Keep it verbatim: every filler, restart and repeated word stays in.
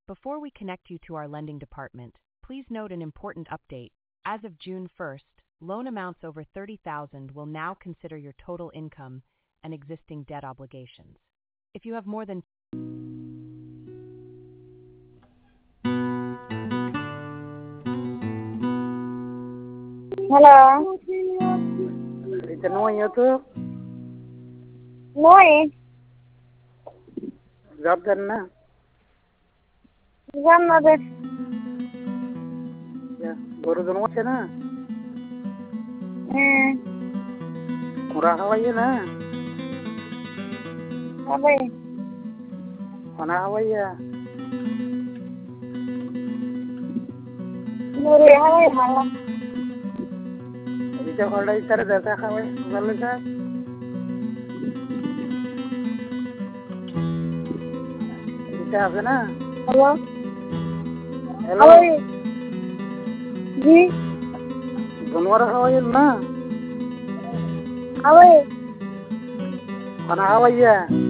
Before we connect you to our lending department, please note an important update. As of June first, loan amounts over thirty thousand will now consider your total income and existing debt obligations. If you have more than Hello. Rita Noy tu Noy. job करना Janna de. ya guru dono আছে না Hmm. ওরা হাওয়াই না Abai. ওনা হাওয়াই Muri Hawaii hala. Rita হলটা ইতারে দেখা হাওয়াই বলে কা Rita আছে না Hello. Hello Hawaii. Ji. Donwar হাওয়াই না Hawaii. ওনা হাওয়াই